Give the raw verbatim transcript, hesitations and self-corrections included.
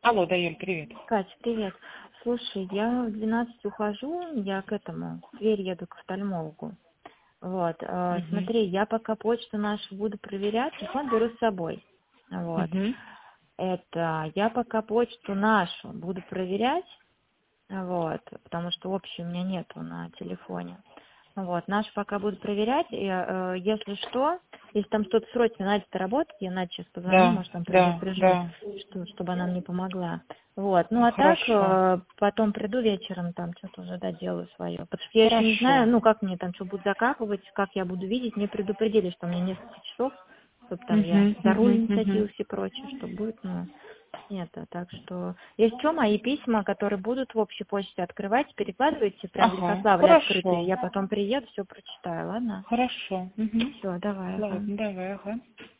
Алло, да, Юль, привет. Катя, привет. Слушай, я в двенадцать ухожу, я к этому, в Тверь еду к офтальмологу. Вот, э, Угу. смотри, я пока почту нашу буду проверять, телефон беру с собой. Вот. Угу. Это я пока почту нашу буду проверять, вот, потому что общей у меня нету на телефоне. Вот, нашу пока буду проверять, и э, если что, если там что-то срочно, Надя-то работает, я Надя сейчас позвоню, Да, может, там да, предупрежу, да. что, чтобы она мне помогла. Вот, ну а так, Хорошо. э, потом приду вечером, там что-то уже доделаю свое. Потому что я еще не знаю, Хорошо. ну, как мне там, что будет закапывать, как я буду видеть, мне предупредили, что мне несколько часов, чтобы там я Угу, за руль угу, не угу. садилась и прочее, что будет, ну, это, так что, если что, мои письма, которые будут в общей почте открывать, перекладывайте, прям в Ага, Лихославле открытые, хорошо. я потом приеду, все прочитаю, ладно? Хорошо. Угу. Все, давай, ага. Ладно, давай, ага.